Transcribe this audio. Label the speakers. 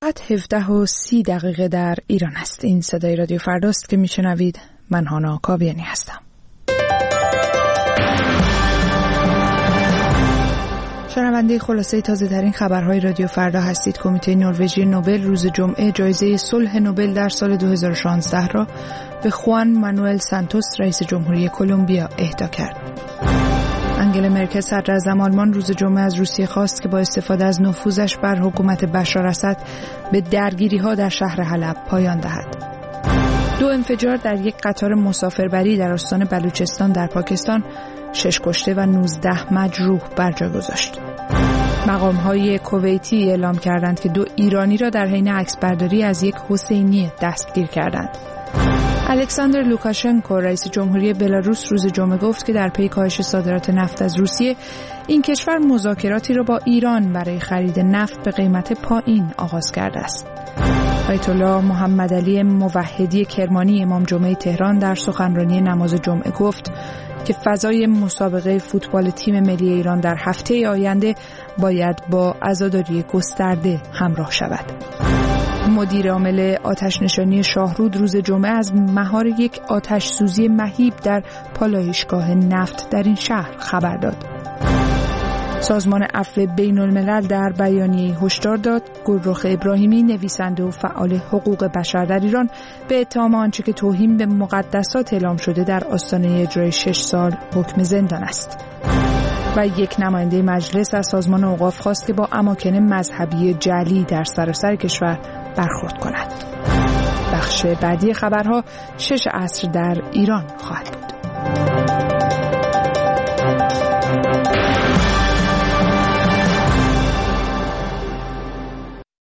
Speaker 1: ساعت 17:30 در ایران است. این صدای رادیو فرداست که میشنوید. من هانا کاویانی هستم. شنونده خلاصه تازه ترین خبرهای رادیو فردا هستید. کمیته نروژی نوبل روز جمعه جایزه صلح نوبل در سال 2016 را به خوان مانوئل سانتوس رئیس جمهوری کلمبیا اهدا کرد. انگلا مرکل صدراعظم آلمان روز جمعه از روسیه خواست که با استفاده از نفوذش بر حکومت بشار اسد به درگیری‌ها در شهر حلب پایان دهد. 2 انفجار در یک قطار مسافربری در استان بلوچستان در پاکستان 6 کشته و 19 مجروح بر جا گذاشت. مقام‌های کویتی اعلام کردند که 2 ایرانی را در حین عکسبرداری از یک حسینی دستگیر کردند. الکساندر لوکاشنکو رئیس جمهوری بلاروس روز جمعه گفت که در پی کاهش صادرات نفت از روسیه این کشور مذاکراتی را با ایران برای خرید نفت به قیمت پایین آغاز کرده است. آیت الله محمد علی موحدی کرمانی امام جمعه تهران در سخنرانی نماز جمعه گفت که فضای مسابقه فوتبال تیم ملی ایران در هفته آینده باید با عزاداری گسترده همراه شود. مدیر عامل آتش‌نشانی شاهرود روز جمعه از مهار یک آتش‌سوزی مهیب در پالایشگاه نفت در این شهر خبر داد. سازمان عفو بین‌الملل در بیانیه‌ای هشدار داد گلرخ ابراهیمی نویسنده و فعال حقوق بشر در ایران به اتهام آنچه که توهین به مقدسات اعلام شده در آستانه اجرای 6 سال حکم زندان است. و یک نماینده مجلس از سازمان اوقاف خواست که با اماکن مذهبی جعلی در سراسر کشور برخورد کند. بخش بعدی خبرها 6 عصر در ایران خواهد بود.